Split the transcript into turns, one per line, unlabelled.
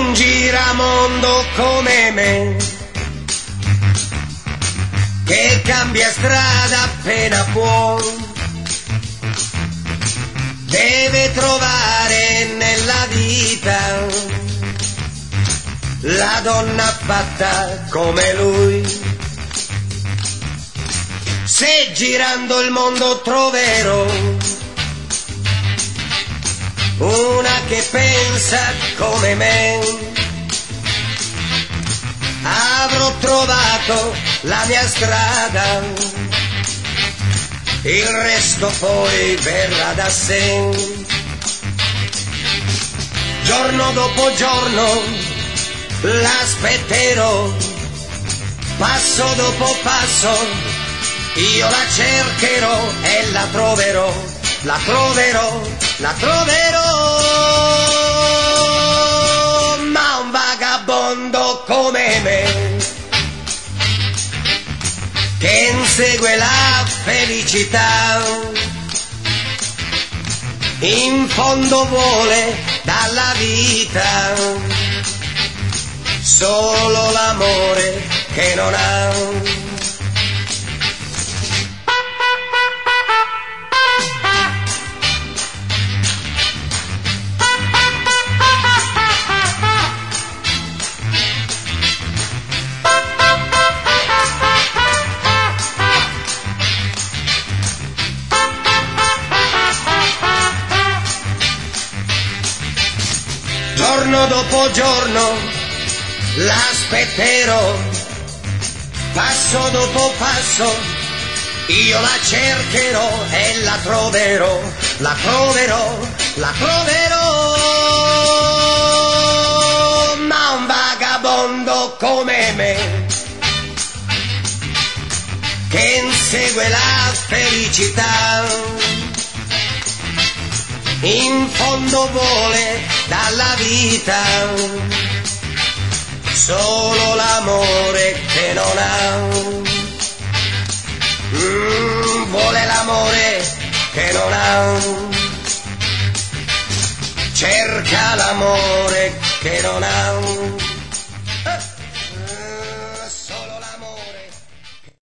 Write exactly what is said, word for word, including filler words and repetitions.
un giramondo come me, che cambia strada appena può, deve trovare nella vita la donna fatta come lui. Se girando il mondo troverò una che pensa come me, avrò trovato la mia strada, il resto poi verrà da sé. Giorno dopo giorno l'aspetterò, passo dopo passo io la cercherò e la troverò, la troverò, la troverò. Ma un vagabondo come me, che insegue la felicità, in fondo vuole dalla vita solo l'amore che non ha. Giorno dopo giorno l'aspetterò, passo dopo passo io la cercherò e la troverò, la troverò, la troverò. Ma un vagabondo come me, che insegue la felicità, in fondo vuole dalla vita solo l'amore che non ha. Mm, vuole l'amore che non ha, cerca l'amore che non ha.